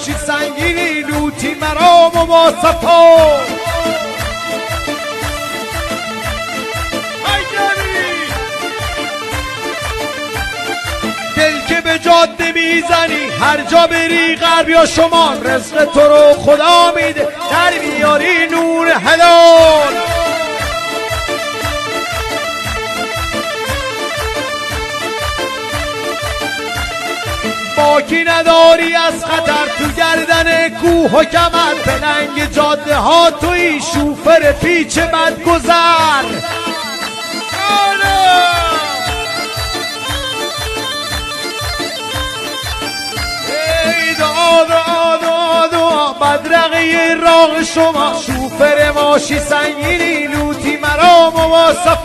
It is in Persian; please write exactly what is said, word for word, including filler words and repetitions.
ماشی سنگینی لوتی مرام و مصفا دل که به جاده میزنی هر جا بری غرب یا شمال رزق تو رو خدا میده در میاری نور حلال باکی نداری از خطر تو گردن کوه و کمر پلنگ جاده ها توی شوفر پیچ بد گذر ای دعا دعا دعا دعا بدرقه راه شما شوفر ماشی سنگینی لوتی مرام و واسف